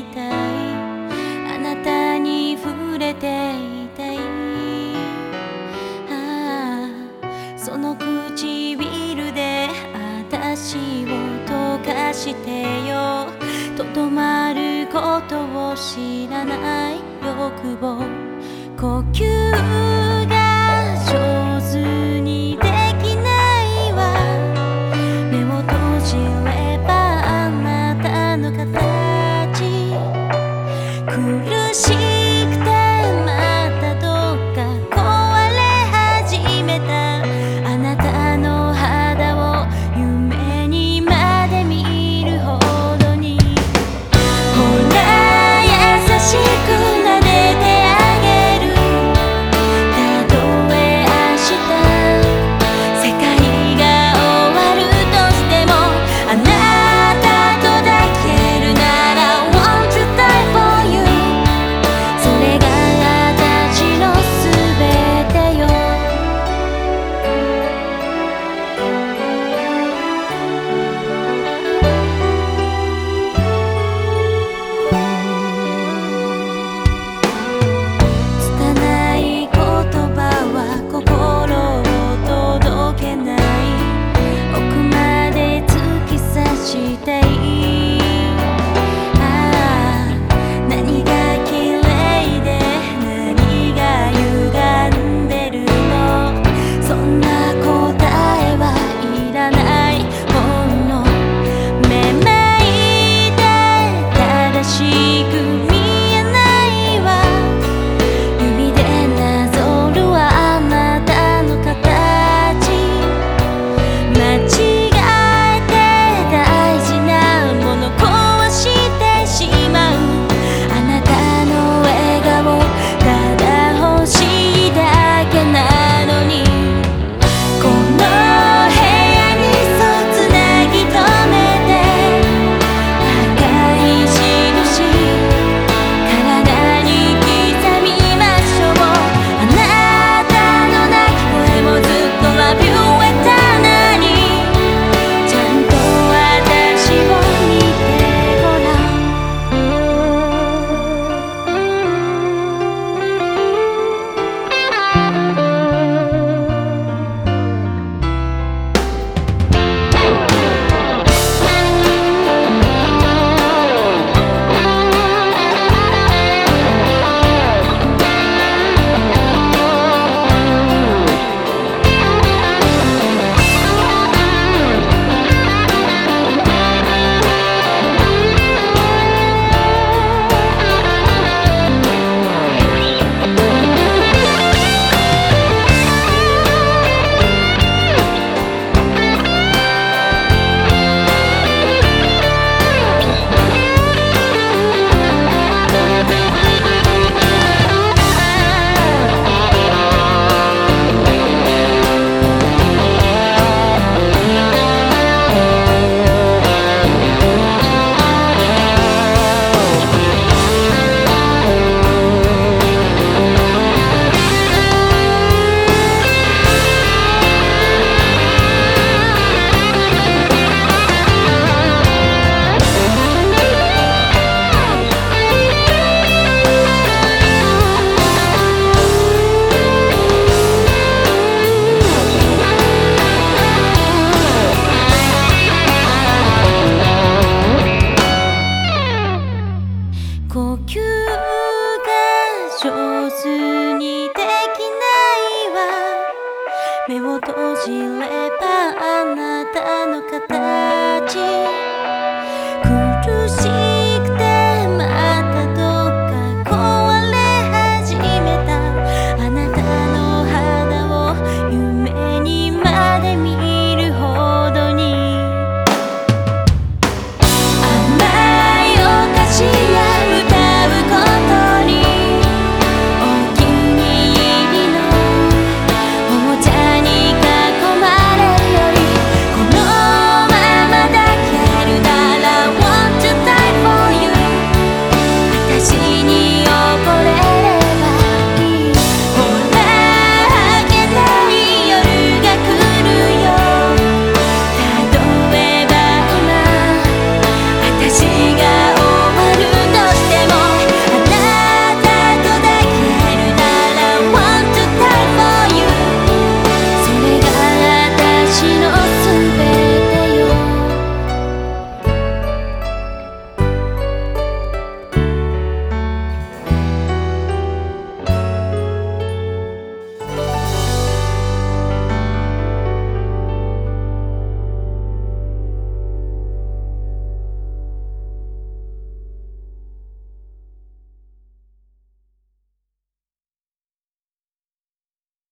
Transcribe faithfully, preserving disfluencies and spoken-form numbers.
たい、あなたに触れていたい。ああ、その唇で私を溶かしてよ。とどまることを知らない欲望、呼吸が上手にできないわ。目を閉じればあなたの形、苦しくてまたどっか壊れ始めた。あなたの肌を夢にまで見るほどに、ほら優しく撫でてあげる。たとえ明日世界が終わるとしても、あなたと抱けるなら Want to die for you。 それが私の全てよ。拙い言葉は心を届けない、奥まで突き刺したい。ああ、何が綺麗で何が歪んでるの、そんな答えはいらない。ほんのめまいで正しく見えないわ。指でなぞるはあなたの形、間違えて大事なもの壊してしまう。あなたの笑顔ただ欲しいだけなのに、この部屋にそうつなぎとめて赤い印体に刻みましょう。あなたの泣き声もずっと Love you eternally。 ちゃんと私を見てごらん。呼吸が上手にできないわ。目を閉じればあなたの形、